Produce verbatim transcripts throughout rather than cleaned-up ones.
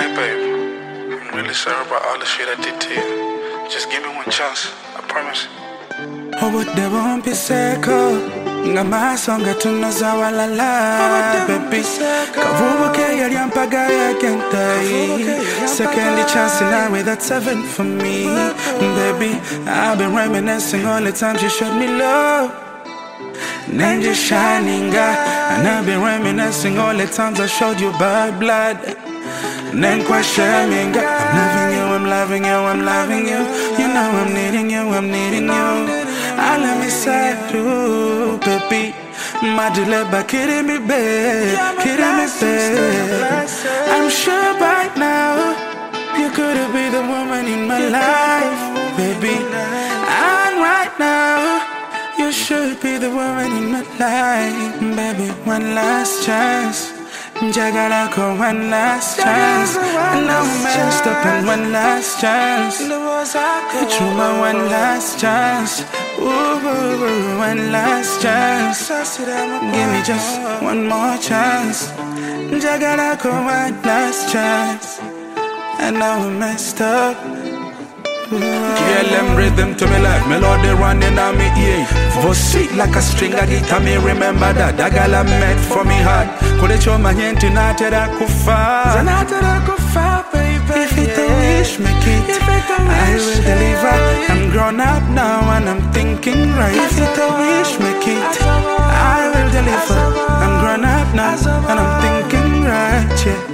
Hey babe, I'm really sorry about all the shit I did to you. Just give me one chance, I promise. Obudde bumpiseeko nga maaso nga tunazawalala baby kavubuke yali ampagaya agentayi second chance nawe that's heaven for me baby. I've been reminiscing all the times you showed me love Ninja shining guy, and I've been reminiscing all the times I showed you bad blood. Then questioning, I'm loving you, I'm loving you, I'm loving you. You know I'm needing you, I'm needing you. I let me say you, baby. Maduleba kidding me, babe, kidding me, babe. I'm sure by now you could be the woman in my life, baby. And right now you should be the woman in my life, baby. One last chance, Jagalako, one last chance. And now I'm messed up and one last chance. It's my one last chance. Ooh, one last chance. Give me just one more chance. Jagalako, one last chance. And now I'm messed up. Girl, them rhythm to me like melody running on me ear. Voice sweet like a string of guitar. Me remember that that girl I met for me heart. Could it show my hand to not that kufa? Baby, if it a wish, make it. I will deliver. I'm grown up now and I'm thinking right. If it a wish, make it. I will deliver. I'm grown up now and I'm thinking right. Yeah.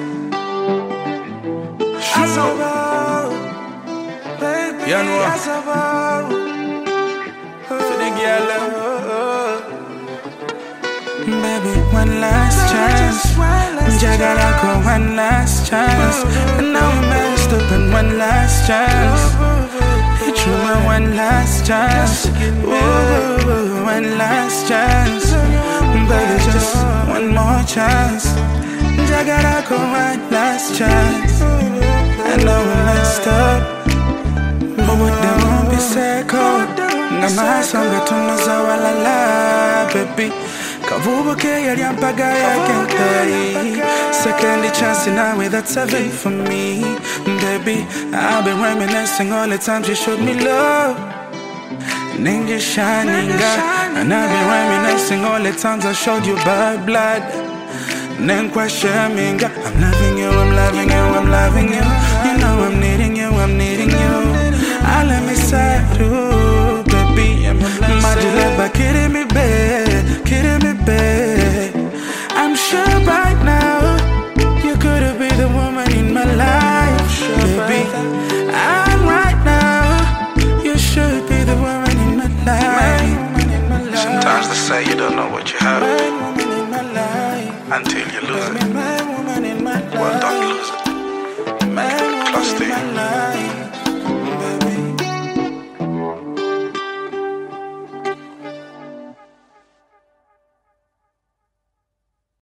You know, for the girl, baby, one last chance. Jagalako, one last chance. And now I'm messed up and one last chance. It's true, one last chance. Ooh, one last chance. Baby, just one more chance. Jagalako, one last chance. And now I'm messed up. Obudde bumpiseeko nga maaso nga tunazawalala baby kavubuke yali ampagaya agentayi second chance nawe that's heaven for me baby. I've been reminiscing all the times you showed me love Ninja shining guy, and I've been reminiscing all the times I showed you bad blood. Then questioning, I'm loving you, I'm loving you, I'm loving you. You know I'm needing you, I'm needing you. I let me say you, baby. Maduleba kidding me, babe, kidding me, babe. I'm sure by now you could be the woman in my life, baby. And right now you should be the woman in my life. Sometimes they say you don't know what you have until you lose it. Well, don't lose it. Make it close to you.